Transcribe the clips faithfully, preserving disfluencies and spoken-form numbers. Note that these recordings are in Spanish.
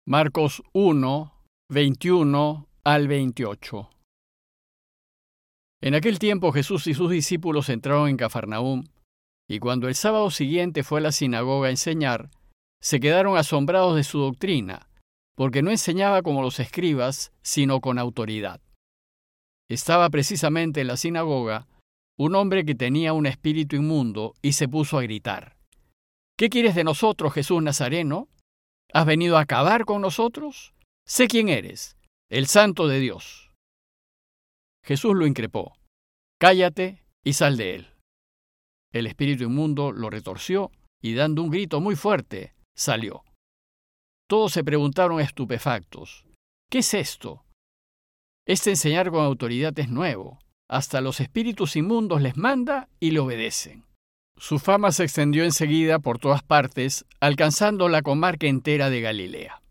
Marcos uno, veintiuno al veintiocho. En aquel tiempo Jesús y sus discípulos entraron en Cafarnaúm, y cuando el sábado siguiente fue a la sinagoga a enseñar, se quedaron asombrados de su doctrina, porque no enseñaba como los escribas, sino con autoridad. Estaba precisamente en la sinagoga un hombre que tenía un espíritu inmundo y se puso a gritar: ¿Qué quieres de nosotros, Jesús Nazareno? ¿Has venido a acabar con nosotros? Sé quién eres, el Santo de Dios. Jesús lo increpó: Cállate y sal de él. El espíritu inmundo lo retorció y, dando un grito muy fuerte, salió. Todos se preguntaron estupefactos: ¿Qué es esto? Este enseñar con autoridad es nuevo. Hasta los espíritus inmundos les manda y le obedecen. Su fama se extendió enseguida por todas partes, alcanzando la comarca entera de Galilea.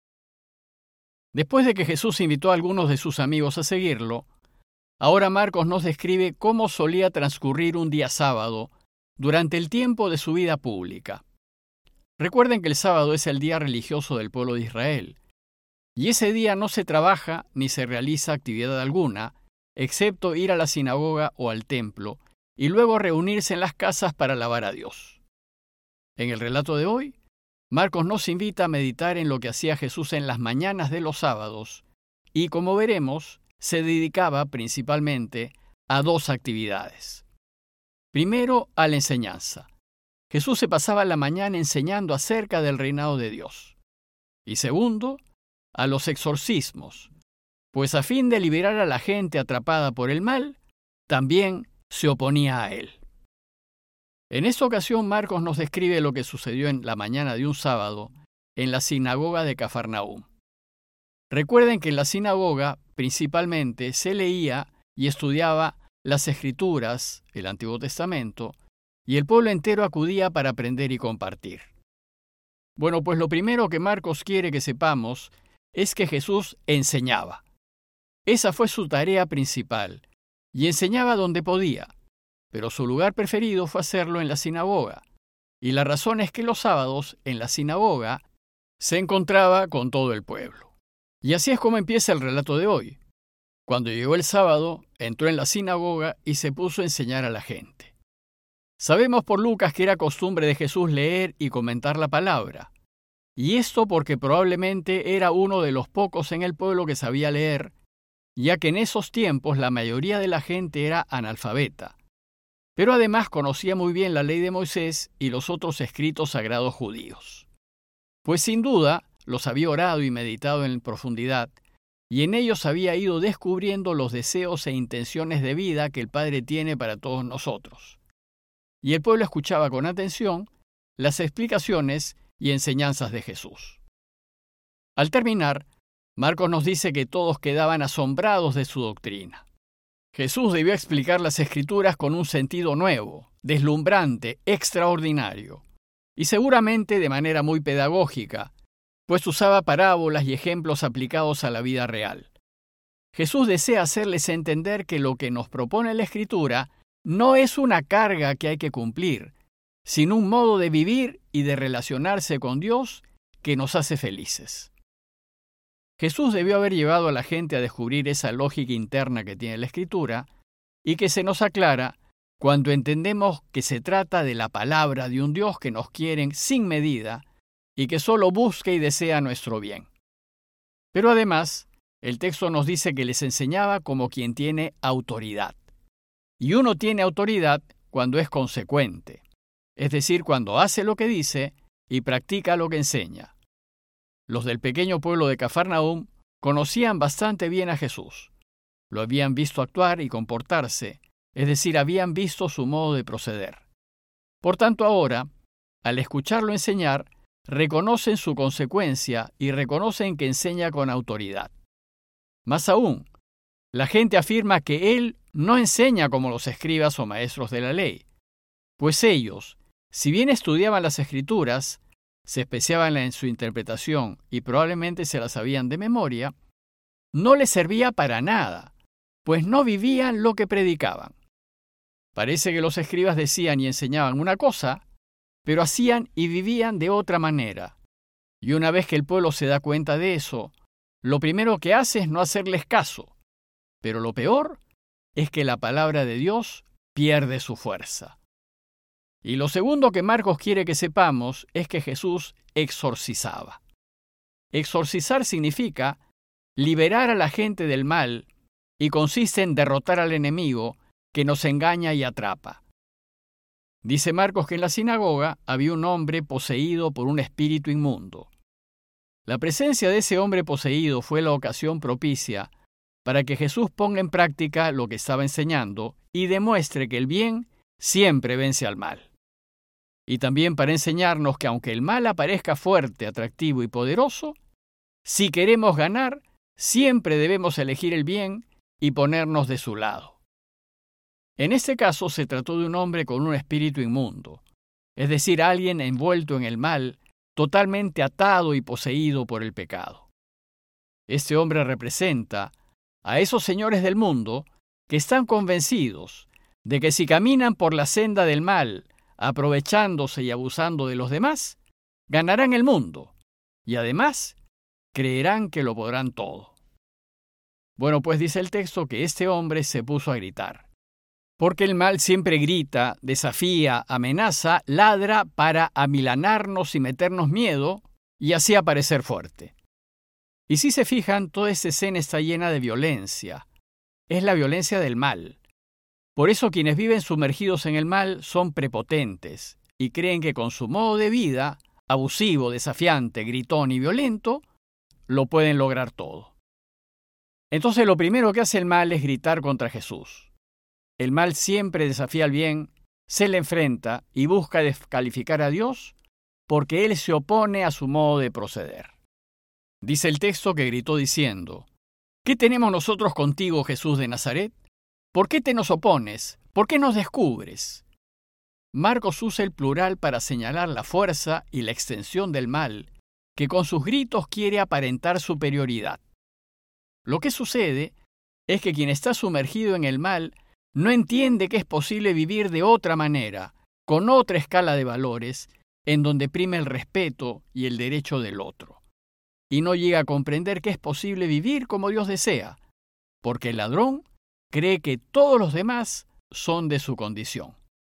Después de que Jesús invitó a algunos de sus amigos a seguirlo, ahora Marcos nos describe cómo solía transcurrir un día sábado durante el tiempo de su vida pública. Recuerden que el sábado es el día religioso del pueblo de Israel, y ese día no se trabaja ni se realiza actividad alguna, excepto ir a la sinagoga o al templo, y luego reunirse en las casas para alabar a Dios. En el relato de hoy, Marcos nos invita a meditar en lo que hacía Jesús en las mañanas de los sábados, y como veremos, se dedicaba principalmente a dos actividades. Primero, a la enseñanza. Jesús se pasaba la mañana enseñando acerca del reinado de Dios. Y segundo, a los exorcismos, pues a fin de liberar a la gente atrapada por el mal, también se oponía a él. En esta ocasión, Marcos nos describe lo que sucedió en la mañana de un sábado en la sinagoga de Cafarnaúm. Recuerden que en la sinagoga principalmente se leía y estudiaba las Escrituras, el Antiguo Testamento, y el pueblo entero acudía para aprender y compartir. Bueno, pues lo primero que Marcos quiere que sepamos es que Jesús enseñaba. Esa fue su tarea principal, y enseñaba donde podía, pero su lugar preferido fue hacerlo en la sinagoga, y la razón es que los sábados, en la sinagoga, se encontraba con todo el pueblo. Y así es como empieza el relato de hoy. Cuando llegó el sábado, entró en la sinagoga y se puso a enseñar a la gente. Sabemos por Lucas que era costumbre de Jesús leer y comentar la palabra, y esto porque probablemente era uno de los pocos en el pueblo que sabía leer, ya que en esos tiempos la mayoría de la gente era analfabeta, pero además conocía muy bien la ley de Moisés y los otros escritos sagrados judíos. Pues sin duda los había orado y meditado en profundidad, y en ellos había ido descubriendo los deseos e intenciones de vida que el Padre tiene para todos nosotros. Y el pueblo escuchaba con atención las explicaciones y enseñanzas de Jesús. Al terminar, Marcos nos dice que todos quedaban asombrados de su doctrina. Jesús debió explicar las Escrituras con un sentido nuevo, deslumbrante, extraordinario, y seguramente de manera muy pedagógica, pues usaba parábolas y ejemplos aplicados a la vida real. Jesús desea hacerles entender que lo que nos propone la Escritura no es una carga que hay que cumplir, sino un modo de vivir y de relacionarse con Dios que nos hace felices. Jesús debió haber llevado a la gente a descubrir esa lógica interna que tiene la Escritura y que se nos aclara cuando entendemos que se trata de la palabra de un Dios que nos quiere sin medida y que solo busca y desea nuestro bien. Pero además, el texto nos dice que les enseñaba como quien tiene autoridad. Y uno tiene autoridad cuando es consecuente, es decir, cuando hace lo que dice y practica lo que enseña. Los del pequeño pueblo de Cafarnaúm conocían bastante bien a Jesús. Lo habían visto actuar y comportarse, es decir, habían visto su modo de proceder. Por tanto, ahora, al escucharlo enseñar, reconocen su consecuencia y reconocen que enseña con autoridad. Más aún, la gente afirma que él no enseña como los escribas o maestros de la ley, pues ellos, si bien estudiaban las Escrituras, se especiaban en su interpretación y probablemente se las sabían de memoria, no les servía para nada, pues no vivían lo que predicaban. Parece que los escribas decían y enseñaban una cosa, pero hacían y vivían de otra manera, Y una vez que el pueblo se da cuenta de eso, lo primero que hace es no hacerles caso. Pero lo peor es que la palabra de Dios pierde su fuerza. Y lo segundo que Marcos quiere que sepamos es que Jesús exorcizaba. Exorcizar significa liberar a la gente del mal y consiste en derrotar al enemigo que nos engaña y atrapa. Dice Marcos que en la sinagoga había un hombre poseído por un espíritu inmundo. La presencia de ese hombre poseído fue la ocasión propicia para que Jesús ponga en práctica lo que estaba enseñando y demuestre que el bien siempre vence al mal. Y también para enseñarnos que aunque el mal aparezca fuerte, atractivo y poderoso, si queremos ganar, siempre debemos elegir el bien y ponernos de su lado. En este caso se trató de un hombre con un espíritu inmundo, es decir, alguien envuelto en el mal, totalmente atado y poseído por el pecado. Este hombre representa a esos señores del mundo que están convencidos de que si caminan por la senda del mal, aprovechándose y abusando de los demás, ganarán el mundo y además creerán que lo podrán todo. Bueno, pues dice el texto que este hombre se puso a gritar, porque el mal siempre grita, desafía, amenaza, ladra para amilanarnos y meternos miedo y así aparecer fuerte. Y si se fijan, toda esta escena está llena de violencia. Es la violencia del mal. Por eso quienes viven sumergidos en el mal son prepotentes y creen que con su modo de vida, abusivo, desafiante, gritón y violento, lo pueden lograr todo. Entonces lo primero que hace el mal es gritar contra Jesús. El mal siempre desafía al bien, se le enfrenta y busca descalificar a Dios porque él se opone a su modo de proceder. Dice el texto que gritó diciendo: ¿Qué tenemos nosotros contigo, Jesús de Nazaret? ¿Por qué te nos opones? ¿Por qué nos descubres? Marcos usa el plural para señalar la fuerza y la extensión del mal, que con sus gritos quiere aparentar superioridad. Lo que sucede es que quien está sumergido en el mal no entiende que es posible vivir de otra manera, con otra escala de valores, en donde prime el respeto y el derecho del otro. Y no llega a comprender que es posible vivir como Dios desea, porque el ladrón cree que todos los demás son de su condición.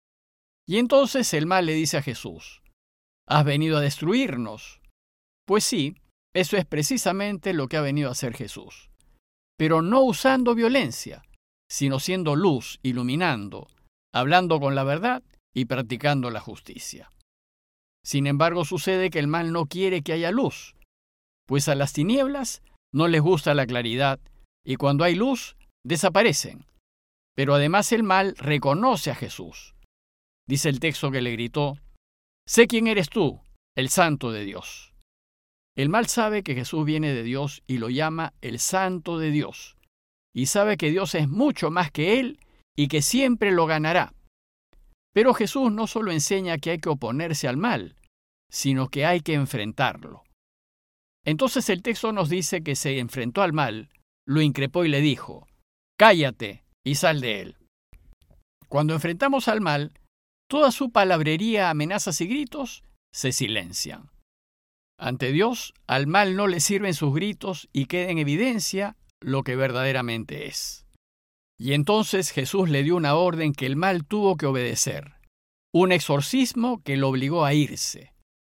Y entonces el mal le dice a Jesús: ¿Has venido a destruirnos? Pues sí, eso es precisamente lo que ha venido a hacer Jesús. Pero no usando violencia, sino siendo luz, iluminando, hablando con la verdad y practicando la justicia. Sin embargo, sucede que el mal no quiere que haya luz, pues a las tinieblas no les gusta la claridad y cuando hay luz, desaparecen. Pero además el mal reconoce a Jesús. Dice el texto que le gritó: «Sé quién eres tú, el Santo de Dios». El mal sabe que Jesús viene de Dios y lo llama el Santo de Dios, y sabe que Dios es mucho más que él y que siempre lo ganará. Pero Jesús no solo enseña que hay que oponerse al mal, sino que hay que enfrentarlo. Entonces el texto nos dice que se enfrentó al mal, lo increpó y le dijo: «Cállate y sal de él». Cuando enfrentamos al mal, toda su palabrería, amenazas y gritos se silencian. Ante Dios, al mal no le sirven sus gritos y queda en evidencia lo que verdaderamente es. Y entonces Jesús le dio una orden que el mal tuvo que obedecer, un exorcismo que lo obligó a irse.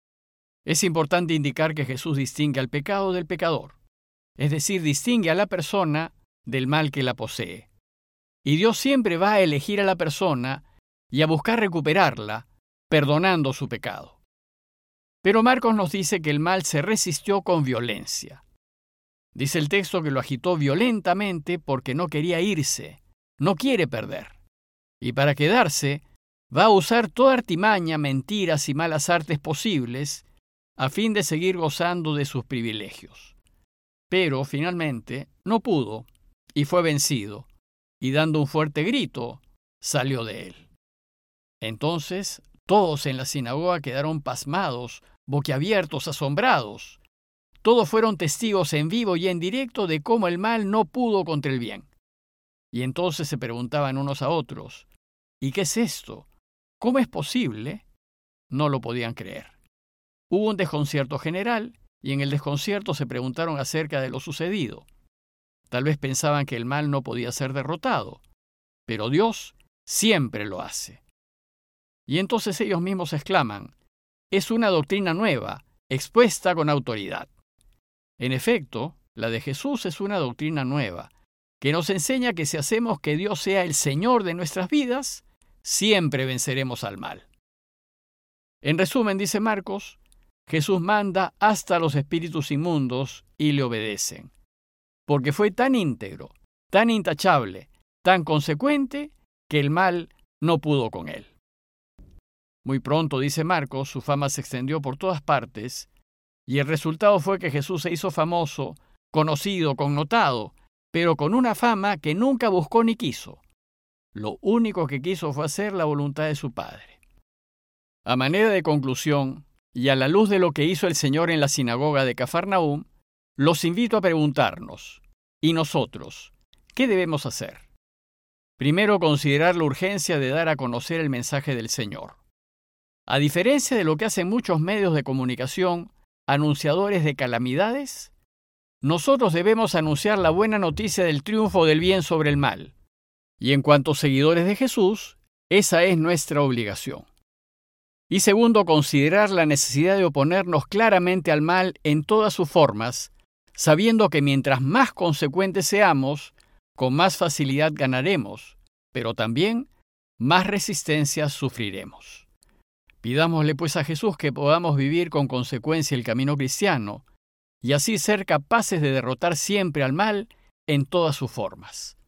Es importante indicar que Jesús distingue al pecado del pecador, es decir, distingue a la persona del mal que la posee. Y Dios siempre va a elegir a la persona y a buscar recuperarla, perdonando su pecado. Pero Marcos nos dice que el mal se resistió con violencia. Dice el texto que lo agitó violentamente porque no quería irse, no quiere perder. Y para quedarse, va a usar toda artimaña, mentiras y malas artes posibles a fin de seguir gozando de sus privilegios. Pero, finalmente, no pudo y fue vencido, y dando un fuerte grito, salió de él. Entonces, todos en la sinagoga quedaron pasmados, boquiabiertos, asombrados. Todos fueron testigos en vivo y en directo de cómo el mal no pudo contra el bien. Y entonces se preguntaban unos a otros: ¿y qué es esto? ¿Cómo es posible? No lo podían creer. Hubo un desconcierto general y en el desconcierto se preguntaron acerca de lo sucedido. Tal vez pensaban que el mal no podía ser derrotado, pero Dios siempre lo hace. Y entonces ellos mismos exclaman, es una doctrina nueva, expuesta con autoridad. En efecto, la de Jesús es una doctrina nueva, que nos enseña que si hacemos que Dios sea el Señor de nuestras vidas, siempre venceremos al mal. En resumen, dice Marcos, Jesús manda hasta los espíritus inmundos y le obedecen, porque fue tan íntegro, tan intachable, tan consecuente, que el mal no pudo con él. Muy pronto, dice Marcos, su fama se extendió por todas partes, y el resultado fue que Jesús se hizo famoso, conocido, connotado, pero con una fama que nunca buscó ni quiso. Lo único que quiso fue hacer la voluntad de su Padre. A manera de conclusión, y a la luz de lo que hizo el Señor en la sinagoga de Cafarnaúm, los invito a preguntarnos, ¿y nosotros qué debemos hacer? Primero, considerar la urgencia de dar a conocer el mensaje del Señor. A diferencia de lo que hacen muchos medios de comunicación, anunciadores de calamidades, nosotros debemos anunciar la buena noticia del triunfo del bien sobre el mal. Y en cuanto a seguidores de Jesús, esa es nuestra obligación. Y segundo, considerar la necesidad de oponernos claramente al mal en todas sus formas, sabiendo que mientras más consecuentes seamos, con más facilidad ganaremos, pero también más resistencias sufriremos. Pidámosle pues a Jesús que podamos vivir con consecuencia el camino cristiano y así ser capaces de derrotar siempre al mal en todas sus formas.